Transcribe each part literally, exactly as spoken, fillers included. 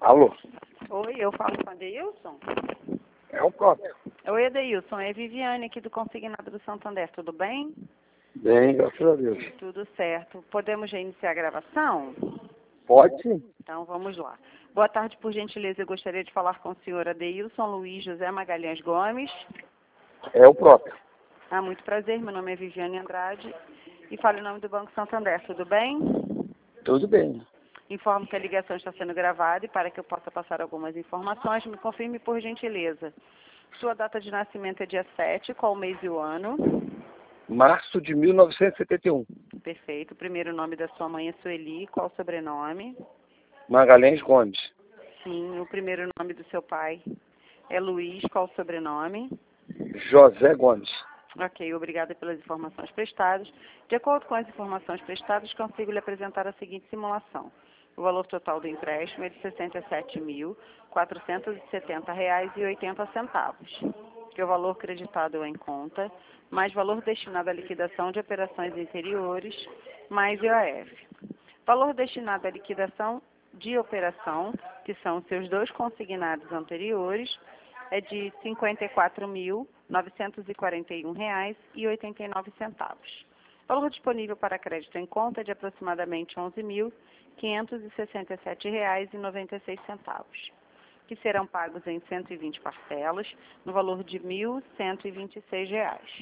Alô? Oi, eu falo com a Adeilson? É o próprio. Oi, Adeilson, é Viviane aqui do Consignado do Santander, tudo bem? Bem, graças a Deus. Tudo certo. Podemos já iniciar a gravação? Pode sim. Então vamos lá. Boa tarde, por gentileza, eu gostaria de falar com o senhor Adeilson Luiz José Magalhães Gomes. É o próprio. Ah, muito prazer, meu nome é Viviane Andrade e falo em nome do Banco Santander, tudo bem? Tudo bem. Informo que a ligação está sendo gravada e para que eu possa passar algumas informações, me confirme por gentileza. Sua data de nascimento é dia sete, qual o mês e o ano? Março de mil novecentos e setenta e um. Perfeito. O primeiro nome da sua mãe é Sueli, qual o sobrenome? Magalhães Gomes. Sim. O primeiro nome do seu pai é Luiz, qual o sobrenome? José Gomes. Ok, obrigada pelas informações prestadas. De acordo com as informações prestadas, consigo lhe apresentar a seguinte simulação. O valor total do empréstimo é de sessenta e sete mil, quatrocentos e setenta reais e oitenta centavos. Que o valor creditado em conta, mais valor destinado à liquidação de operações interiores, mais I O F. Valor destinado à liquidação de operação, que são seus dois consignados anteriores, é de cinquenta e quatro mil, novecentos e quarenta e um reais e oitenta e nove centavos. Valor disponível para crédito em conta é de aproximadamente onze mil, quinhentos e sessenta e sete reais e noventa e seis centavos, que serão pagos em cento e vinte parcelas, no valor de mil cento e vinte e seis reais.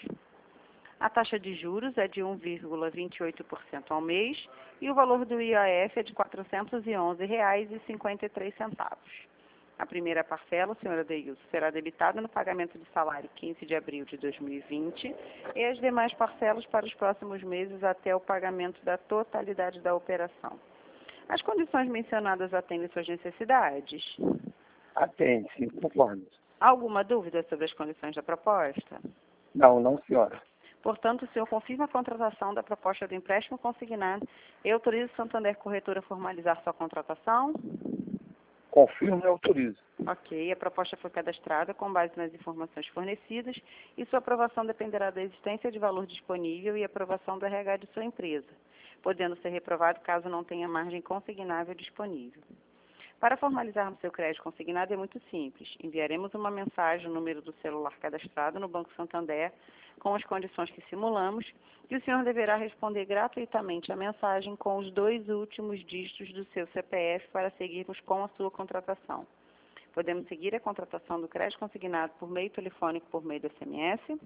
A taxa de juros é de um vírgula vinte e oito por cento ao mês e o valor do I O F é de quatrocentos e onze reais e cinquenta e três centavos. A primeira parcela, senhora Adeilson, será debitada no pagamento do salário quinze de abril de dois mil e vinte e as demais parcelas para os próximos meses até o pagamento da totalidade da operação. As condições mencionadas atendem suas necessidades? Atende, sim, concordo. Alguma dúvida sobre as condições da proposta? Não, não, senhora. Portanto, o senhor confirma a contratação da proposta do empréstimo consignado e autoriza o Santander Corretora a formalizar sua contratação? Confirmo e autorizo. Ok, a proposta foi cadastrada com base nas informações fornecidas e sua aprovação dependerá da existência de valor disponível e aprovação do R H de sua empresa, podendo ser reprovado caso não tenha margem consignável disponível. Para formalizarmos seu crédito consignado é muito simples. Enviaremos uma mensagem no número do celular cadastrado no Banco Santander com as condições que simulamos e o senhor deverá responder gratuitamente a mensagem com os dois últimos dígitos do seu C P F para seguirmos com a sua contratação. Podemos seguir a contratação do crédito consignado por meio telefônico por meio do S M S?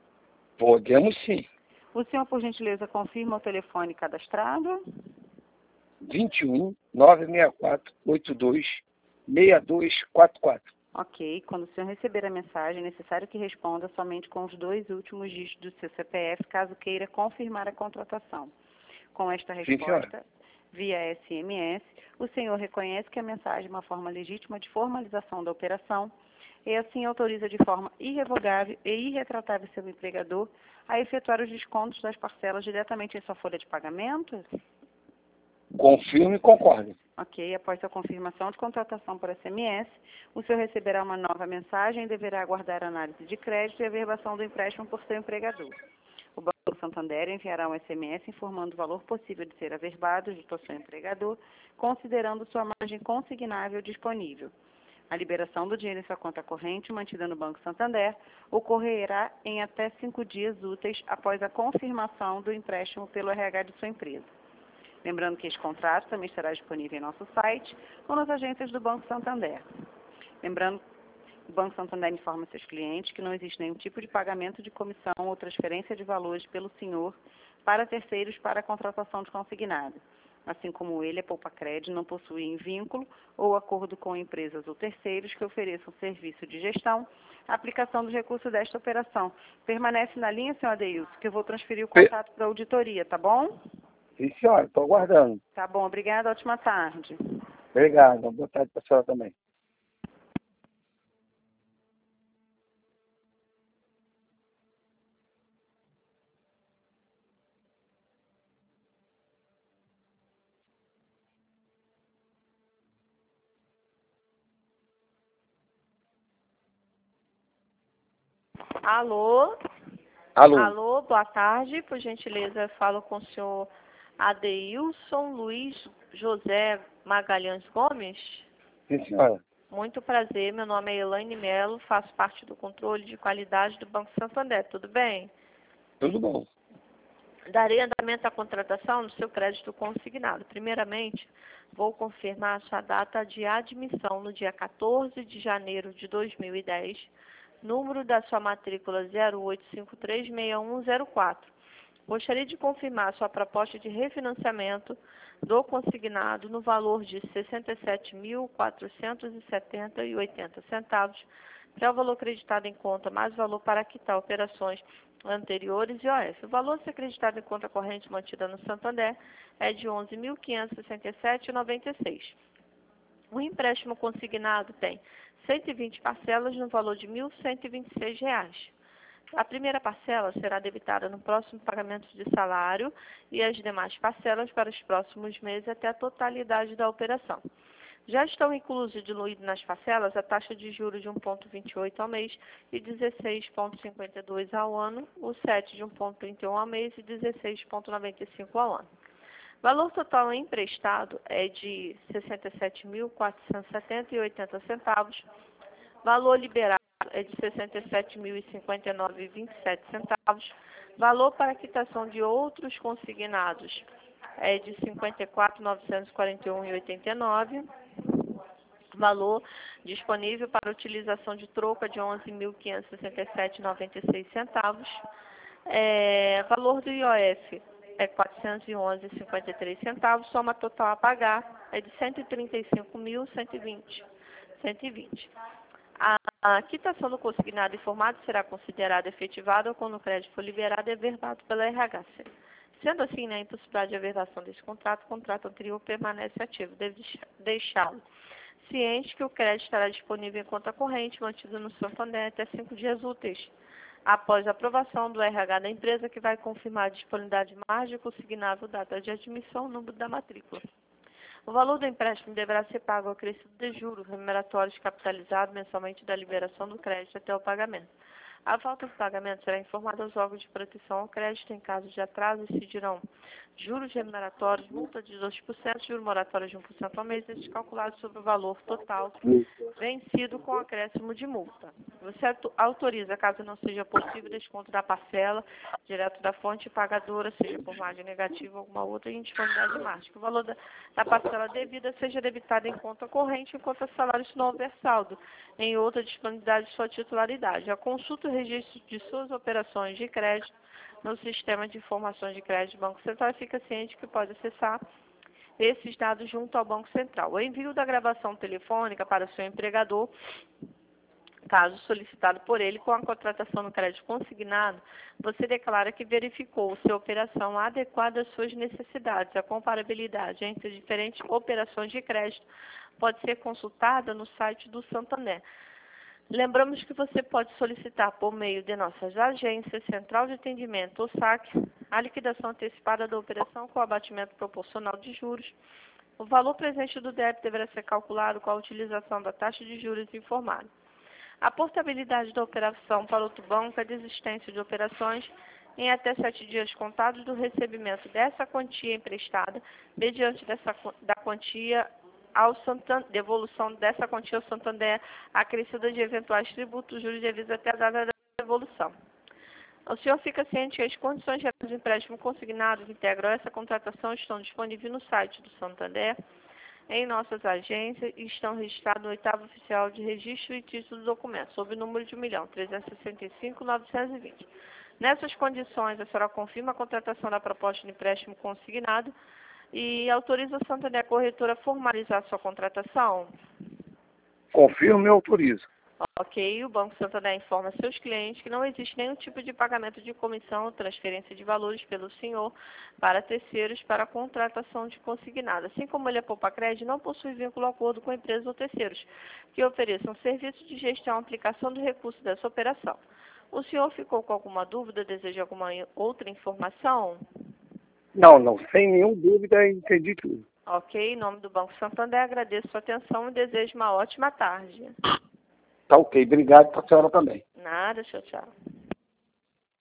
Podemos sim. O senhor, por gentileza, confirma o telefone cadastrado? vinte e um, novecentos e sessenta e quatro, oitenta e dois, sessenta e dois quarenta e quatro. Ok. Quando o senhor receber a mensagem, é necessário que responda somente com os dois últimos dígitos do seu C P F, caso queira confirmar a contratação. Com esta resposta, Sim, via S M S, o senhor reconhece que a mensagem é uma forma legítima de formalização da operação e assim autoriza de forma irrevogável e irretratável seu empregador a efetuar os descontos das parcelas diretamente em sua folha de pagamento? confirmo e concordo. Ok, após a confirmação de contratação por S M S, o senhor receberá uma nova mensagem e deverá aguardar a análise de crédito e averbação do empréstimo por seu empregador. O Banco Santander enviará um S M S informando o valor possível de ser averbado junto ao seu empregador, considerando sua margem consignável disponível. A liberação do dinheiro em sua conta corrente, mantida no Banco Santander, ocorrerá em até cinco dias úteis após a confirmação do empréstimo pelo R H de sua empresa. Lembrando que este contrato também estará disponível em nosso site ou nas agências do Banco Santander. Lembrando que o Banco Santander informa seus clientes que não existe nenhum tipo de pagamento de comissão ou transferência de valores pelo senhor para terceiros para a contratação de consignado. Assim como ele, a Poupa Cred não possui vínculo ou acordo com empresas ou terceiros que ofereçam serviço de gestão, a aplicação dos recursos desta operação. Permanece na linha, senhor Adeilson, que eu vou transferir o contato para a auditoria, tá bom? Sim, senhora, estou aguardando. Tá bom, obrigada, ótima tarde. Obrigado. Boa tarde para a senhora também. Alô? Alô? Alô, boa tarde. Por gentileza, falo com o senhor Adeilson Luiz José Magalhães Gomes. Sim, senhora. Muito prazer, meu nome é Elaine Melo, faço parte do controle de qualidade do Banco Santander, tudo bem? Tudo bom. Darei andamento à contratação do seu crédito consignado. Primeiramente, vou confirmar a sua data de admissão no dia quatorze de janeiro de dois mil e dez, número da sua matrícula zero oito cinco três seis um zero quatro. Gostaria de confirmar a sua proposta de refinanciamento do consignado no valor de sessenta e sete mil quatrocentos e setenta reais e oitenta centavos, para o valor acreditado em conta mais valor para quitar operações anteriores e O F. O valor a ser acreditado em conta corrente mantida no Santander é de onze mil quinhentos e sessenta e sete reais e noventa e seis centavos. O empréstimo consignado tem cento e vinte parcelas no valor de mil cento e vinte e seis reais. A primeira parcela será debitada no próximo pagamento de salário e as demais parcelas para os próximos meses até a totalidade da operação. Já estão inclusos e diluídos nas parcelas a taxa de juros de um vírgula vinte e oito ao mês e dezesseis vírgula cinquenta e dois ao ano, o S E T de um vírgula trinta e um ao mês e dezesseis vírgula noventa e cinco ao ano. Valor total emprestado é de sessenta e sete mil quatrocentos e setenta reais e oitenta centavos. Valor liberado é de sessenta e sete mil e cinquenta e nove reais e vinte e sete centavos. Valor para quitação de outros consignados é de cinquenta e quatro mil novecentos e quarenta e um reais e oitenta e nove centavos. Valor disponível para utilização de troca de onze mil quinhentos e sessenta e sete reais e noventa e seis centavos. É, valor do I O F é quatrocentos e onze reais e cinquenta e três centavos. Soma total a pagar é de cento e trinta e cinco mil cento e vinte reais. A, a quitação do consignado informado será considerada efetivada quando o crédito for liberado e averbado pela R H C. Sendo assim, na impossibilidade de averbação desse contrato, o contrato anterior permanece ativo. Deve deixá-lo ciente que o crédito estará disponível em conta corrente, mantido no Santander até cinco dias úteis, após a aprovação do R H da empresa, que vai confirmar a disponibilidade de margem consignável, data de admissão, número da matrícula. O valor do empréstimo deverá ser pago ao acrescido de juros remuneratórios capitalizado mensalmente da liberação do crédito até o pagamento. A falta de pagamento será informada aos órgãos de proteção ao crédito. Em caso de atraso, incidirão juros remuneratórios, multa de dois por cento, juros moratórios de um por cento ao mês, esses calculados sobre o valor total vencido com acréscimo de multa. Você autoriza, caso não seja possível, desconto da parcela, direto da fonte pagadora, seja por margem negativa ou alguma outra indisponibilidade de margem. Que o valor da, da parcela devida seja debitado em conta corrente, enquanto o salário não houver saldo em outra disponibilidade de sua titularidade. A consulta e registro de suas operações de crédito no sistema de informações de crédito do Banco Central e fica ciente que pode acessar esses dados junto ao Banco Central. O envio da gravação telefônica para o seu empregador, caso solicitado por ele, com a contratação no crédito consignado, você declara que verificou se a operação adequada às suas necessidades. A comparabilidade entre diferentes operações de crédito pode ser consultada no site do Santander. Lembramos que você pode solicitar por meio de nossas agências, Central de Atendimento ou S A C, a liquidação antecipada da operação com abatimento proporcional de juros. O valor presente do débito deverá ser calculado com a utilização da taxa de juros informada. A portabilidade da operação para outro banco é desistência de operações em até sete dias contados do recebimento dessa quantia emprestada, mediante dessa, da quantia ao Santander, devolução dessa quantia ao Santander, acrescida de eventuais tributos, juros e avisos até a data da devolução. O senhor fica ciente que as condições gerais de empréstimo consignado que integram essa contratação estão disponíveis no site do Santander, em nossas agências, e estão registrados no oitavo oficial de registro e título do documento, sob o número de um milhão trezentos e sessenta e cinco mil novecentos e vinte. Nessas condições, a senhora confirma a contratação da proposta de empréstimo consignado e autoriza o Santander Corretora a formalizar sua contratação? Confirmo e autorizo. Ok, o Banco Santander informa seus clientes que não existe nenhum tipo de pagamento de comissão ou transferência de valores pelo senhor para terceiros para a contratação de consignado. Assim como ele é poupa crédito, não possui vínculo ou acordo com empresas ou terceiros que ofereçam serviço de gestão e aplicação do recurso dessa operação. O senhor ficou com alguma dúvida? Deseja alguma outra informação? Não, não, sem nenhuma dúvida, entendi tudo. Ok, em nome do Banco Santander, agradeço sua atenção e desejo uma ótima tarde. Tá ok, obrigado para a senhora também. Nada, tchau, tchau.